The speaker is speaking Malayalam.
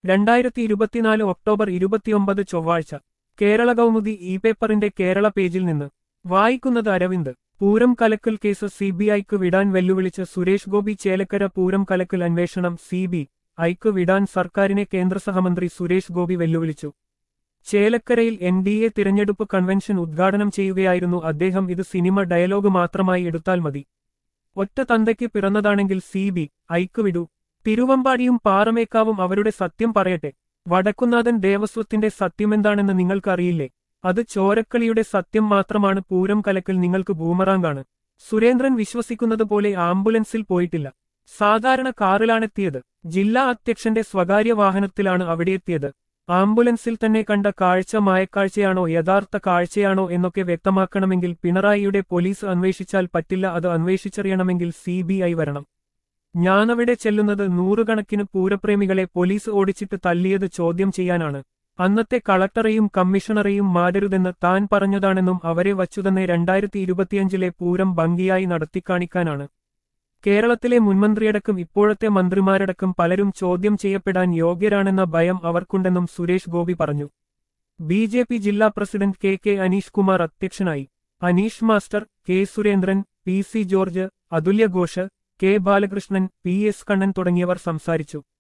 2024 ഒക്ടോബർ 29 ചൊവ്വാഴ്ച കേരള കൗമുദി ഇ പേപ്പറിന്റെ കേരള പേജിൽ നിന്ന് വായിക്കുന്നത് അരവിന്ദ്. പൂരം കലക്കൽ കേസ് സിബിഐക്ക് വിടാൻ വെല്ലുവിളിച്ച് സുരേഷ് ഗോപി. ചേലക്കര പൂരം കലക്കൽ അന്വേഷണം സിബിഐക്ക് വിടാൻ സർക്കാരിനെ കേന്ദ്ര സഹമന്ത്രി സുരേഷ് ഗോപി വെല്ലുവിളിച്ചു. ചേലക്കരയിൽ NDA തിരഞ്ഞെടുപ്പ് കൺവെൻഷൻ ഉദ്ഘാടനം ചെയ്യുകയായിരുന്നു അദ്ദേഹം. ഇത് സിനിമ ഡയലോഗ് മാത്രമായി എടുത്താൽ മതി. ഒറ്റ തന്തയ്ക്ക് പിറന്നതാണെങ്കിൽ സിബിഐക്ക് വിടൂ. തിരുവമ്പാടിയും പാറമേക്കാവും അവരുടെ സത്യം പറയട്ടെ. വടക്കുന്നാഥൻ ദേവസ്വത്തിന്റെ സത്യമെന്താണെന്ന് നിങ്ങൾക്കറിയില്ലേ? അത് ചോരക്കളിയുടെ സത്യം മാത്രമാണ്. പൂരം കലക്കൽ നിങ്ങൾക്ക് ബൂമറാങ്കാണ്. സുരേന്ദ്രൻ വിശ്വസിക്കുന്നത് പോലെ ആംബുലൻസിൽ പോയിട്ടില്ല. സാധാരണ കാറിലാണെത്തിയത്. ജില്ലാ അധ്യക്ഷന്റെ സ്വകാര്യ വാഹനത്തിലാണ് അവിടെയെത്തിയത്. ആംബുലൻസിൽ തന്നെ കണ്ട കാഴ്ച മായക്കാഴ്ചയാണോ യഥാർത്ഥ കാഴ്ചയാണോ എന്നൊക്കെ വ്യക്തമാക്കണമെങ്കിൽ പിണറായിയുടെ പോലീസ് അന്വേഷിച്ചാൽ പറ്റില്ല. അത് അന്വേഷിച്ചറിയണമെങ്കിൽ CBI വരണം. ഞാനവിടെ ചെല്ലുന്നത് നൂറുകണക്കിന് പൂരപ്രേമികളെ പോലീസ് ഓടിച്ചിട്ട് തല്ലിയത് ചോദ്യം ചെയ്യാനാണ്. അന്നത്തെ കളക്ടറെയും കമ്മീഷണറെയും മാറ്റരുതെന്ന് താൻ പറഞ്ഞതാണെന്നും അവരെ വച്ചുതന്നെ 2025 പൂരം ഭംഗിയായി നടത്തിക്കാണിക്കാനാണ്. കേരളത്തിലെ മുൻമന്ത്രിയടക്കം ഇപ്പോഴത്തെ മന്ത്രിമാരടക്കം പലരും ചോദ്യം ചെയ്യപ്പെടാൻ യോഗ്യരാണെന്ന ഭയം അവർക്കുണ്ടെന്നും സുരേഷ് ഗോപി പറഞ്ഞു. BJP ജില്ലാ പ്രസിഡന്റ് KK അനീഷ് കുമാർ അധ്യക്ഷനായി. Aneesh master, K Surendran, PC George, Athulya Ghosh, K Balakrishnan, PS Kannan തുടങ്ങിയവർ സംസാരിച്ചു.